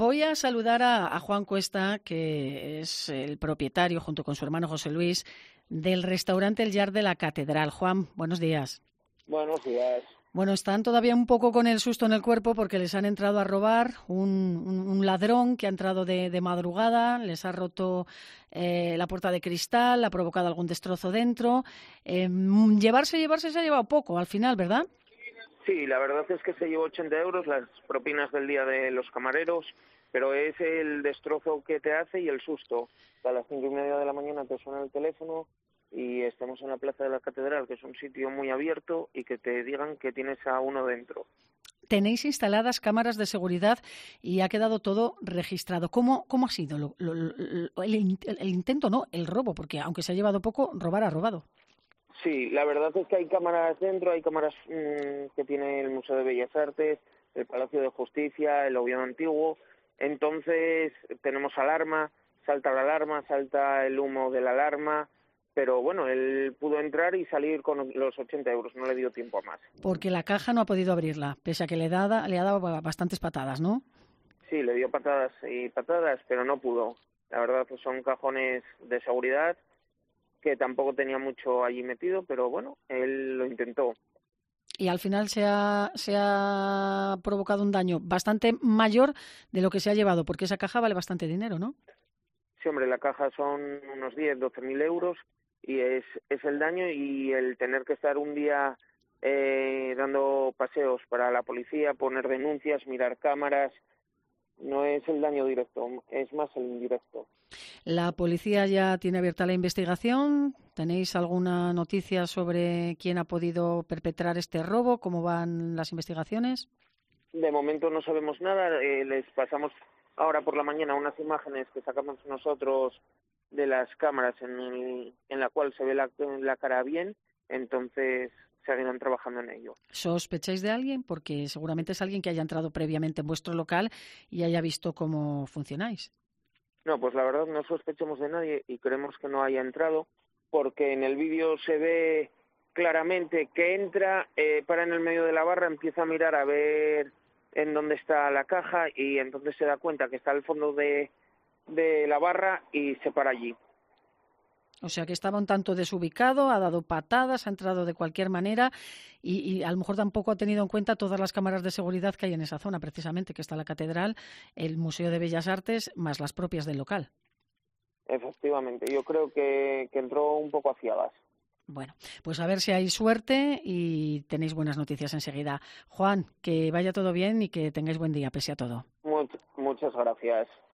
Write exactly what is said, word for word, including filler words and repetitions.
Voy a saludar a, a Juan Cuesta, que es el propietario, junto con su hermano José Luis, del restaurante El Llar de la Catedral. Juan, buenos días. Buenos días. Bueno, están todavía un poco con el susto en el cuerpo porque les han entrado a robar un, un, un ladrón que ha entrado de, de madrugada, les ha roto eh, la puerta de cristal, ha provocado algún destrozo dentro. Eh, llevarse, llevarse se ha llevado poco al final, ¿verdad? Sí, la verdad es que se llevó ochenta euros, las propinas del día de los camareros, pero es el destrozo que te hace y el susto. A las cinco y media de la mañana te suena el teléfono y estamos en la Plaza de la Catedral, que es un sitio muy abierto, y que te digan que tienes a uno dentro. Tenéis instaladas cámaras de seguridad y ha quedado todo registrado. ¿Cómo, cómo ha sido lo, lo, lo, el, el, el intento, no, el robo? Porque aunque se ha llevado poco, robar ha robado. Sí, la verdad es que hay cámaras dentro, hay cámaras mmm, que tiene el Museo de Bellas Artes, el Palacio de Justicia, el Oviedo Antiguo. Entonces tenemos alarma, salta la alarma, salta el humo de la alarma, pero bueno, él pudo entrar y salir con los ochenta euros, no le dio tiempo a más. Porque la caja no ha podido abrirla, pese a que le, da, le ha dado bastantes patadas, ¿no? Sí, le dio patadas y patadas, pero no pudo. La verdad, pues son cajones de seguridad que tampoco tenía mucho allí metido, pero bueno, él lo intentó. Y al final se ha, se ha provocado un daño bastante mayor de lo que se ha llevado, porque esa caja vale bastante dinero, ¿no? Sí, hombre, la caja son unos diez, doce mil euros y es, es el daño y el tener que estar un día eh, dando paseos para la policía, poner denuncias, mirar cámaras. No es el daño directo, es más el indirecto. La policía ya tiene abierta la investigación. ¿Tenéis alguna noticia sobre quién ha podido perpetrar este robo? ¿Cómo van las investigaciones? De momento no sabemos nada. Eh, les pasamos ahora por la mañana unas imágenes que sacamos nosotros de las cámaras en, el, en la cual se ve la, la cara bien. Entonces seguirán trabajando en ello. ¿Sospecháis de alguien? Porque seguramente es alguien que haya entrado previamente en vuestro local y haya visto cómo funcionáis. No, pues la verdad no sospechamos de nadie y creemos que no haya entrado, porque en el vídeo se ve claramente que entra, eh, para en el medio de la barra, empieza a mirar a ver en dónde está la caja y entonces se da cuenta que está al fondo de, de la barra y se para allí. O sea que estaba un tanto desubicado, ha dado patadas, ha entrado de cualquier manera y, y a lo mejor tampoco ha tenido en cuenta todas las cámaras de seguridad que hay en esa zona, precisamente, que está la Catedral, el Museo de Bellas Artes, más las propias del local. Efectivamente, yo creo que, que entró un poco a ciegas. Bueno, pues a ver si hay suerte y tenéis buenas noticias enseguida. Juan, que vaya todo bien y que tengáis buen día, pese a todo. Much, muchas gracias.